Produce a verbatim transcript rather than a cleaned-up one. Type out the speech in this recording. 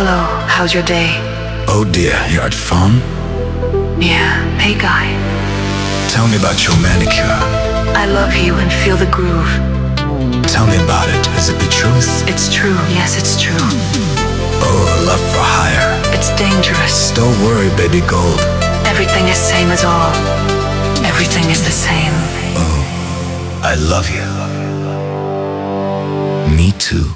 Hello, how's your day? Oh dear, you're at phone? Yeah, hey guy. Tell me about your manicure. I love you and feel the groove. Tell me about it. Is it the truth? It's true, yes it's true. Oh, love for hire. It's dangerous. Don't worry, baby gold. Everything is same as all. Everything is the same. Oh, I love you. Me too.